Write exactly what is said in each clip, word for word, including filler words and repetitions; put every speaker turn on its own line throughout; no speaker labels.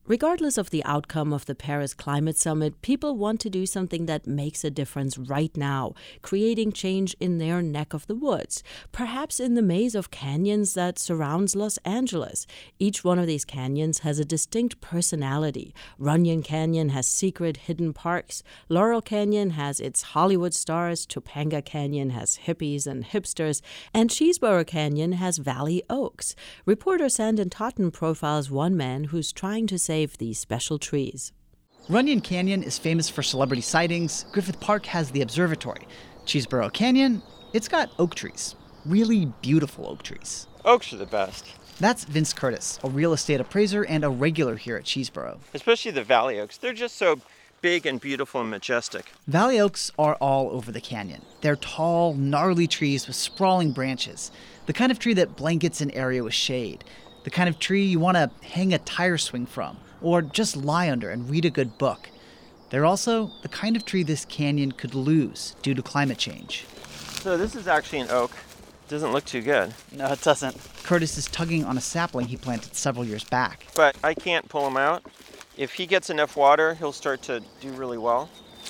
Regardless of the outcome of the Paris Climate Summit, people want to do something that makes a difference right now, creating change in their neck of the woods, perhaps in the maze of canyons that surrounds Los Angeles. Each one of these canyons has a distinct personality. Runyon Canyon has secret hidden parks. Laurel Canyon has its Hollywood stars. Topanga Canyon has hippies and hipsters. And Cheeseboro Canyon has Valley Oaks. Reporter Sandon Totten profiles one man who's trying to save these special trees.
Runyon Canyon is famous for celebrity sightings. Griffith Park has the observatory. Cheeseboro Canyon, it's got oak trees. Really beautiful oak trees.
Oaks are the best.
That's Vince Curtis, a real estate appraiser and a regular here at Cheeseboro.
Especially the Valley Oaks. They're just so big and beautiful and majestic.
Valley Oaks are all over the canyon. They're tall, gnarly trees with sprawling branches. The kind of tree that blankets an area with shade. The kind of tree you want to hang a tire swing from, or just lie under and read a good book. They're also the kind of tree this canyon could lose due to climate change.
So this is actually an oak. Doesn't look too good.
No, it doesn't. Curtis is tugging on a sapling he planted several years back.
But I can't pull him out. If he gets enough water, he'll start to do really well.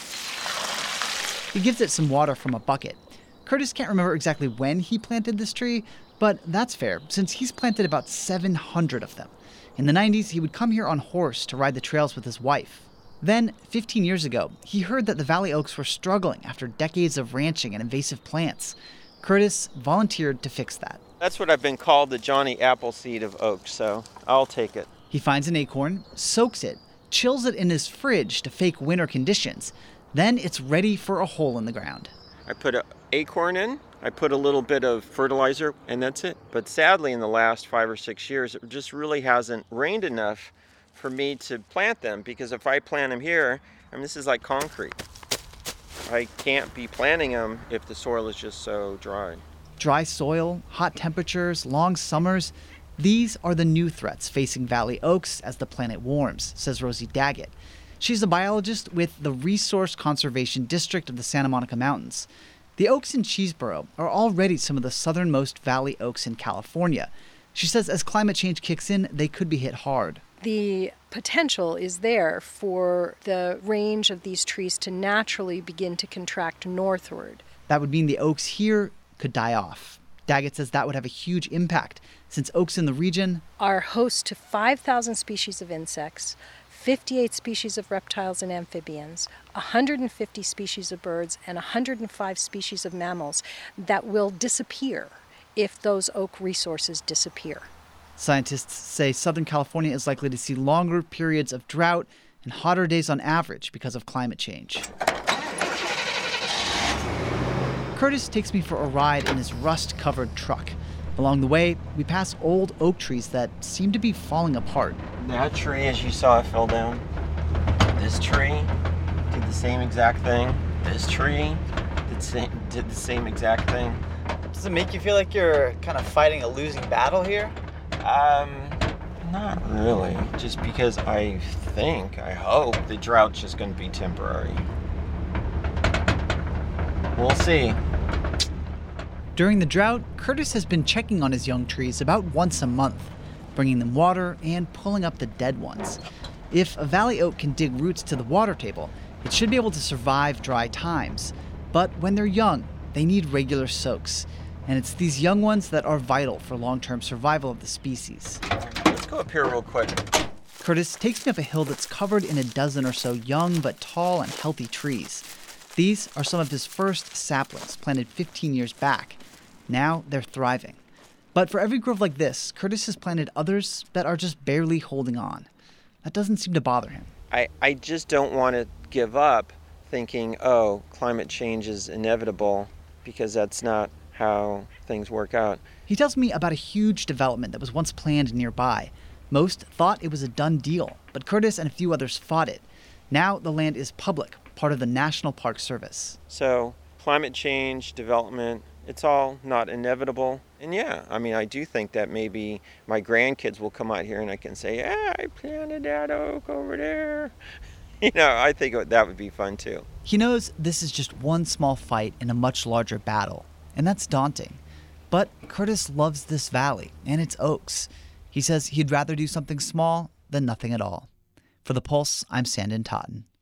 He gives it some water from a bucket. Curtis can't remember exactly when he planted this tree, but that's fair, since he's planted about seven hundred of them. In the nineties, he would come here on horse to ride the trails with his wife. Then, fifteen years ago, he heard that the Valley Oaks were struggling after decades of ranching and invasive plants. Curtis volunteered to fix that.
That's what I've been called, the Johnny Appleseed of oaks, so I'll take it.
He finds an acorn, soaks it, chills it in his fridge to fake winter conditions. Then it's ready for a hole in the ground.
I put an acorn in, I put a little bit of fertilizer, and that's it. But sadly, in the last five or six years, it just really hasn't rained enough for me to plant them, because if I plant them here, I mean, this is like concrete. I can't be planting them if the soil is just so dry.
Dry soil, hot temperatures, long summers, these are the new threats facing Valley Oaks as the planet warms, says Rosie Daggett. She's a biologist with the Resource Conservation District of the Santa Monica Mountains. The oaks in Cheeseboro are already some of the southernmost valley oaks in California. She says as climate change kicks in, they could be hit hard.
The potential is there for the range of these trees to naturally begin to contract northward.
That would mean the oaks here could die off. Daggett says that would have a huge impact, since oaks in the region
are host to five thousand species of insects, fifty-eight species of reptiles and amphibians, one hundred fifty species of birds, and one hundred five species of mammals that will disappear if those oak resources disappear.
Scientists say Southern California is likely to see longer periods of drought and hotter days on average because of climate change. Curtis takes me for a ride in his rust-covered truck. Along the way, we pass old oak trees that seem to be falling apart.
That tree, as you saw, fell down. This tree did the same exact thing. This tree did, same, did the same exact thing.
Does it make you feel like you're kind of fighting a losing battle here?
Um, not really. Just because I think, I hope, the drought's just going to be temporary. We'll see.
During the drought, Curtis has been checking on his young trees about once a month, bringing them water and pulling up the dead ones. If a valley oak can dig roots to the water table, it should be able to survive dry times. But when they're young, they need regular soaks. And it's these young ones that are vital for long-term survival of the species.
Let's go up here real quick.
Curtis takes me up a hill that's covered in a dozen or so young but tall and healthy trees. These are some of his first saplings, planted fifteen years back. Now they're thriving. But for every grove like this, Curtis has planted others that are just barely holding on. That doesn't seem to bother him.
I, I just don't want to give up thinking, oh, climate change is inevitable, because that's not how things work out.
He tells me about a huge development that was once planned nearby. Most thought it was a done deal, but Curtis and a few others fought it. Now the land is public, part of the National Park Service.
So climate change, development, it's all not inevitable. And yeah, I mean, I do think that maybe my grandkids will come out here and I can say, yeah, I planted that oak over there. You know, I think that would be fun too.
He knows this is just one small fight in a much larger battle, and that's daunting. But Curtis loves this valley and its oaks. He says he'd rather do something small than nothing at all. For The Pulse, I'm Sandon Totten.